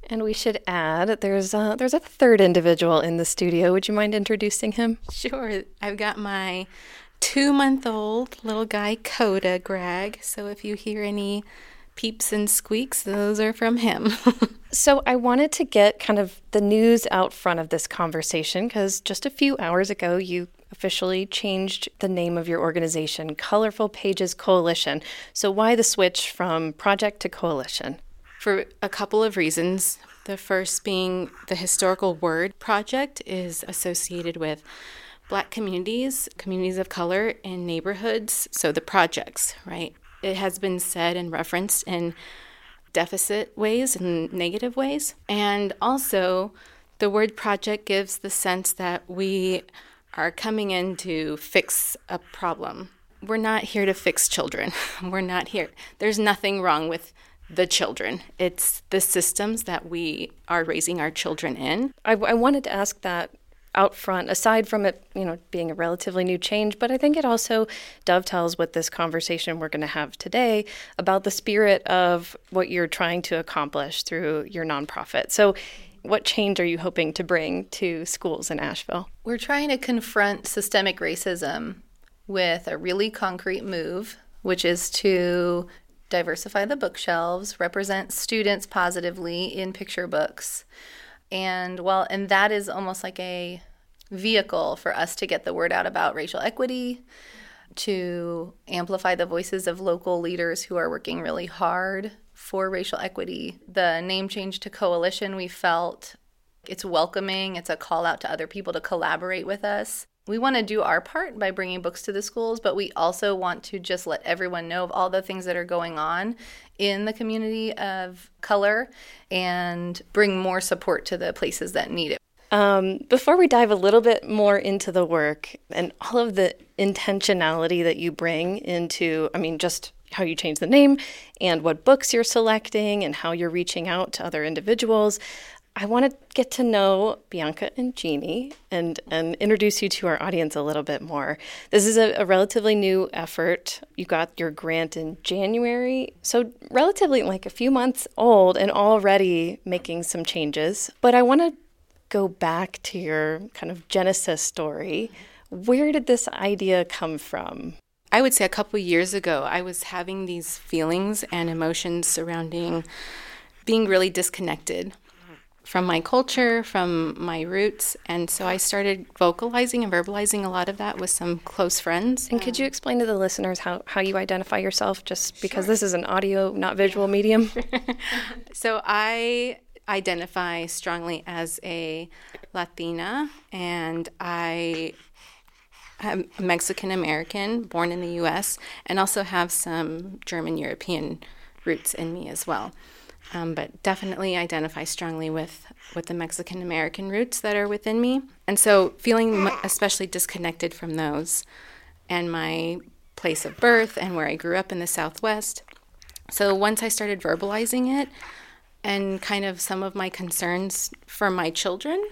And we should add, there's a third individual in the studio. Would you mind introducing him? Sure. I've got my 2-month-old little guy, Coda Greg. So if you hear any peeps and squeaks, those are from him. So I wanted to get kind of the news out front of this conversation because just a few hours ago, you officially changed the name of your organization, Colorful Pages Coalition. So why the switch from project to coalition? For a couple of reasons. The first being the historical word project is associated with Black communities, communities of color in neighborhoods. So the projects, right? It has been said and referenced in deficit ways and negative ways. And also, the word project gives the sense that we are coming in to fix a problem. We're not here to fix children. We're not here. There's nothing wrong with the children. It's the systems that we are raising our children in. I wanted to ask that out front, aside from it, being a relatively new change, but I think it also dovetails with this conversation we're going to have today about the spirit of what you're trying to accomplish through your nonprofit. So what change are you hoping to bring to schools in Asheville? We're trying to confront systemic racism with a really concrete move, which is to diversify the bookshelves, represent students positively in picture books. And that is almost like a vehicle for us to get the word out about racial equity, to amplify the voices of local leaders who are working really hard for racial equity. The name change to coalition, we felt it's welcoming. It's a call out to other people to collaborate with us. We want to do our part by bringing books to the schools, but we also want to just let everyone know of all the things that are going on in the community of color and bring more support to the places that need it. Before we dive a little bit more into the work and all of the intentionality that you bring into, just how you change the name and what books you're selecting and how you're reaching out to other individuals, I want to get to know Bianca and Jeannie and introduce you to our audience a little bit more. This is a relatively new effort. You got your grant in January, so relatively like a few months old and already making some changes. But I want to go back to your kind of genesis story. Where did this idea come from? I would say a couple years ago, I was having these feelings and emotions surrounding being really disconnected from my culture, from my roots. And so I started vocalizing and verbalizing a lot of that with some close friends. And could you explain to the listeners how you identify yourself, just because this is an audio, not visual medium? So I identify strongly as a Latina, and I am Mexican-American, born in the U.S., and also have some German-European roots in me as well. But definitely identify strongly with the Mexican-American roots that are within me. And so feeling especially disconnected from those and my place of birth and where I grew up in the Southwest. So once I started verbalizing it and kind of some of my concerns for my children,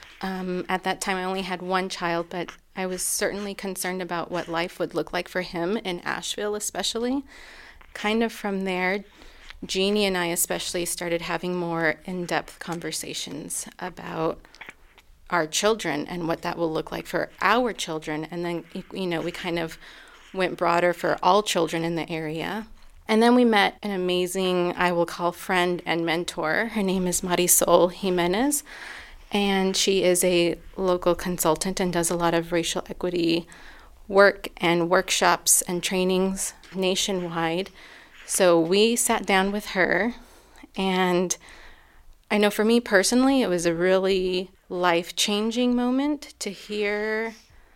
at that time I only had one child, but I was certainly concerned about what life would look like for him in Asheville especially. Kind of from there, Jeannie and I especially started having more in-depth conversations about our children and what that will look like for our children. And then, we kind of went broader for all children in the area. And then we met an amazing, I will call friend and mentor. Her name is Marisol Jimenez, and she is a local consultant and does a lot of racial equity work and workshops and trainings nationwide. So we sat down with her, and I know for me personally, it was a really life-changing moment to hear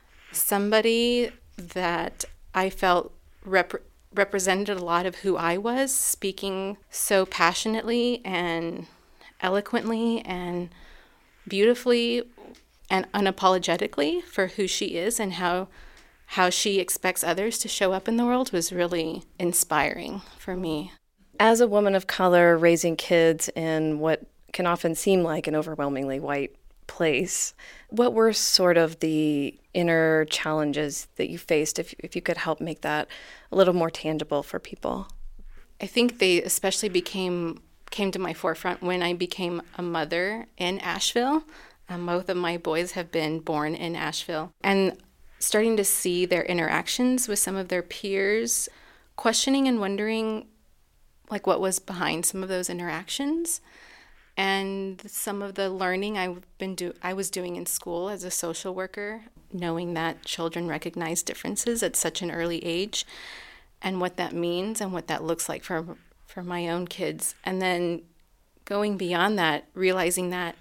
somebody that I felt represented a lot of who I was, speaking so passionately and eloquently and beautifully and unapologetically for who she is and how she expects others to show up in the world was really inspiring for me. As a woman of color raising kids in what can often seem like an overwhelmingly white place, what were sort of the inner challenges that you faced, if you could help make that a little more tangible for people? I think they especially became came to my forefront when I became a mother in Asheville. Both of my boys have been born in Asheville. And starting to see their interactions with some of their peers, questioning and wondering like what was behind some of those interactions, and some of the learning I was doing in school as a social worker, knowing that children recognize differences at such an early age, and what that means and what that looks like for my own kids. And then going beyond that, realizing that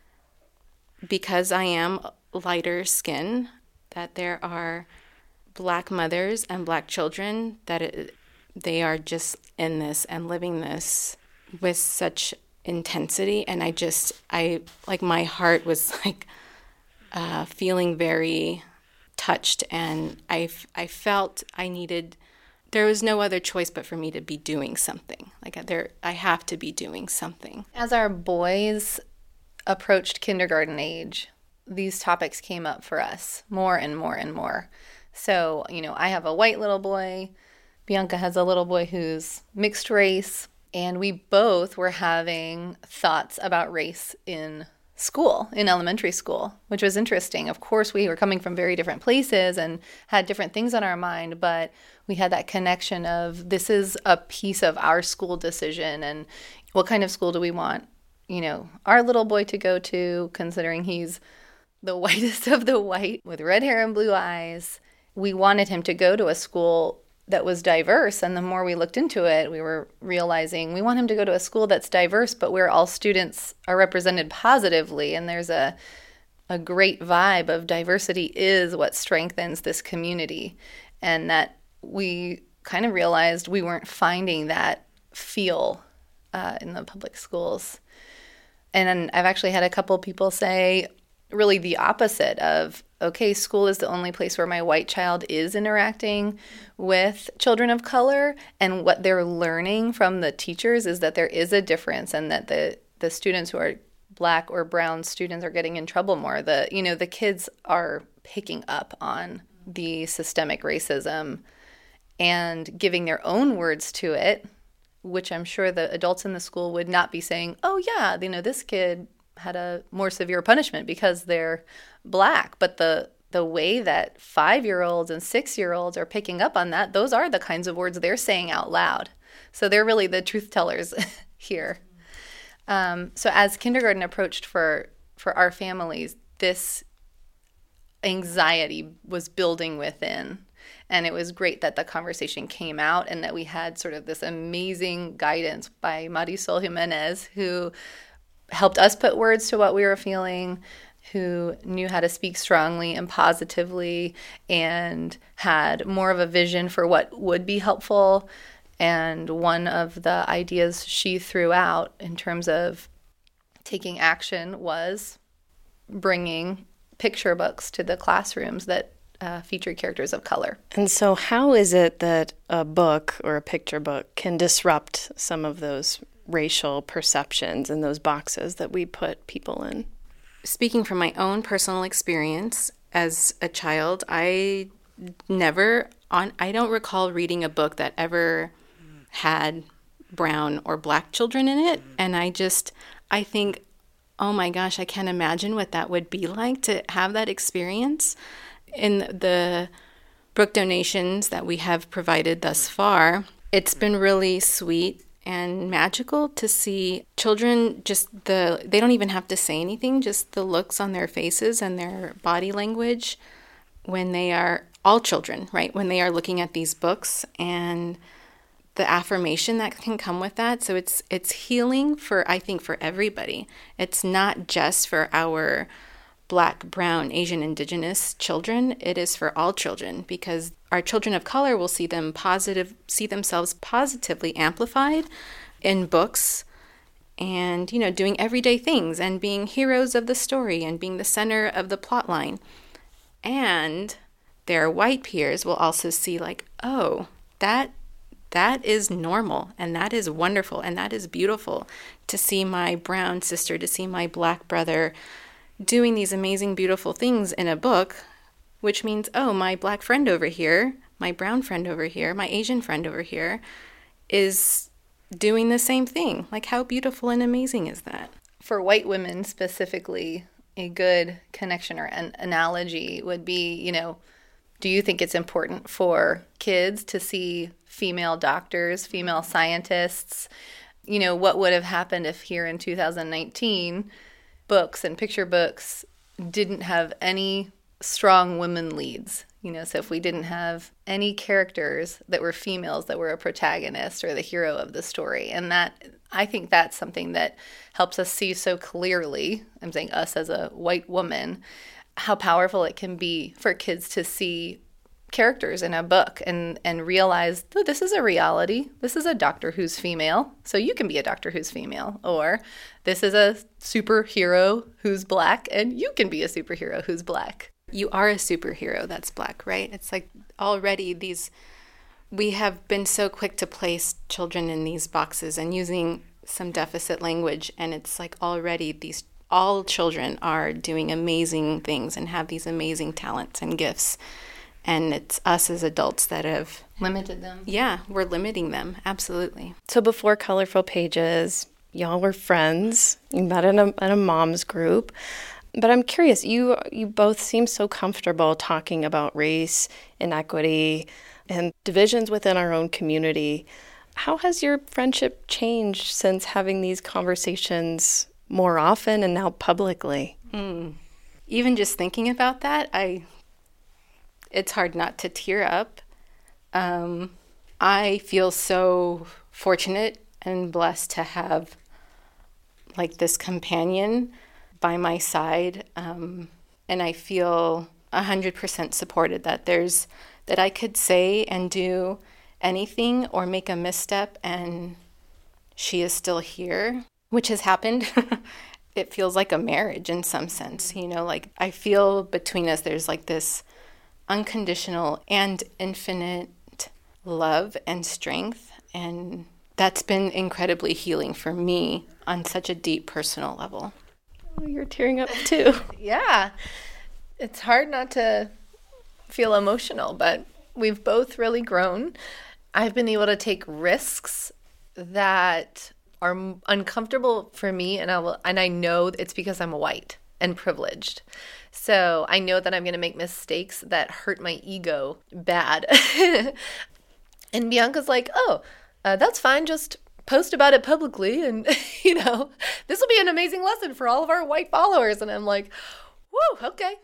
because I am lighter skin, that there are Black mothers and Black children that they are just in this and living this with such intensity. And my heart was like feeling very touched, and I felt there was no other choice but for me to be doing something. I have to be doing something. As our boys approached kindergarten age, these topics came up for us more and more and more. So, I have a white little boy. Bianca has a little boy who's mixed race. And we both were having thoughts about race in school, in elementary school, which was interesting. Of course, we were coming from very different places and had different things on our mind, but we had that connection of this is a piece of our school decision, and what kind of school do we want, our little boy to go to, considering he's the whitest of the white with red hair and blue eyes. We wanted him to go to a school that was diverse, and the more we looked into it, we were realizing we want him to go to a school that's diverse, but where all students are represented positively, and there's a great vibe of diversity is what strengthens this community, and that we kind of realized we weren't finding that feel in the public schools. And I've actually had a couple people say really the opposite of, okay, school is the only place where my white child is interacting with children of color, and what they're learning from the teachers is that there is a difference, and that the students who are Black or brown students are getting in trouble more. The kids are picking up on the systemic racism and giving their own words to it, which I'm sure the adults in the school would not be saying, oh yeah, this kid had a more severe punishment because they're Black. But the way that 5-year-olds and 6-year-olds are picking up on that, those are the kinds of words they're saying out loud. So they're really the truth tellers here. So as kindergarten approached for our families, this anxiety was building within. And it was great that the conversation came out, and that we had sort of this amazing guidance by Marisol Jimenez, who helped us put words to what we were feeling, who knew how to speak strongly and positively, and had more of a vision for what would be helpful. And one of the ideas she threw out in terms of taking action was bringing picture books to the classrooms that featured characters of color. And so how is it that a book or a picture book can disrupt some of those racial perceptions and those boxes that we put people in? Speaking from my own personal experience as a child, I don't recall reading a book that ever had brown or Black children in it. And I think, oh my gosh, I can't imagine what that would be like to have that experience. In the book donations that we have provided thus far, it's been really sweet and magical to see children they don't even have to say anything, just the looks on their faces and their body language when they are, all children, right, when they are looking at these books, and the affirmation that can come with that. So it's healing I think for everybody. It's not just for our Black, brown, Asian, Indigenous children. It is for all children, because our children of color will see themselves positively amplified in books, and doing everyday things and being heroes of the story and being the center of the plot line. And their white peers will also see like, oh, that is normal, and that is wonderful, and that is beautiful to see my brown sister, to see my Black brother doing these amazing, beautiful things in a book, which means, oh, my Black friend over here, my brown friend over here, my Asian friend over here is doing the same thing. Like, how beautiful and amazing is that? For white women specifically, a good connection or an analogy would be, do you think it's important for kids to see female doctors, female scientists? What would have happened if here in 2019, books and picture books didn't have any strong women leads? So if we didn't have any characters that were females that were a protagonist or the hero of the story. And I think that's something that helps us see so clearly, I'm saying us as a white woman, how powerful it can be for kids to see characters in a book and realize, oh, this is a reality. This is a doctor who's female, so you can be a doctor who's female. Or this is a superhero who's black, and you can be a superhero who's black. You are a superhero that's black, right? It's like already we have been so quick to place children in these boxes and using some deficit language, and it's like already all children are doing amazing things and have these amazing talents and gifts. And it's us as adults that have limited them. Yeah, we're limiting them. Absolutely. So before Colorful Pages, y'all were friends. You met in a mom's group. But I'm curious, you both seem so comfortable talking about race, inequity, and divisions within our own community. How has your friendship changed since having these conversations more often and now publicly? Even just thinking about that, it's hard not to tear up. I feel so fortunate and blessed to have like this companion by my side, and I feel 100% supported that I could say and do anything or make a misstep and she is still here, which has happened. It feels like a marriage in some sense, like I feel between us there's like this unconditional and infinite love and strength, and that's been incredibly healing for me on such a deep personal level. Oh, you're tearing up too. Yeah. It's hard not to feel emotional, but we've both really grown. I've been able to take risks that are uncomfortable for me, and I know it's because I'm white and privileged. So I know that I'm going to make mistakes that hurt my ego bad. And Bianca's like, that's fine. Just post about it publicly. And, this will be an amazing lesson for all of our white followers. And I'm like, whoa, okay.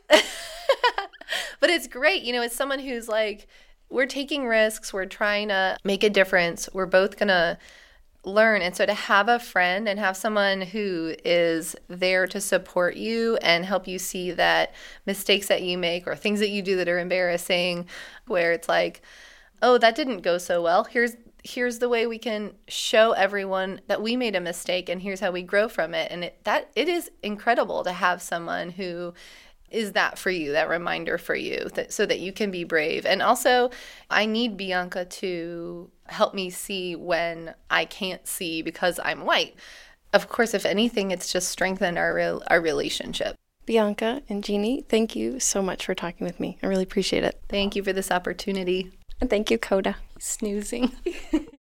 But it's great. It's someone who's like, we're taking risks. We're trying to make a difference. We're both going to learn. And so to have a friend and have someone who is there to support you and help you see that mistakes that you make or things that you do that are embarrassing, where it's like, oh, that didn't go so well. Here's the way we can show everyone that we made a mistake and here's how we grow from it. And it is incredible to have someone who is that for you, that reminder for you, so that you can be brave. And also, I need Bianca to help me see when I can't see because I'm white. Of course, if anything, it's just strengthened our relationship. Bianca and Jeannie, thank you so much for talking with me. I really appreciate it. Thank you for this opportunity. And thank you, Coda. Snoozing.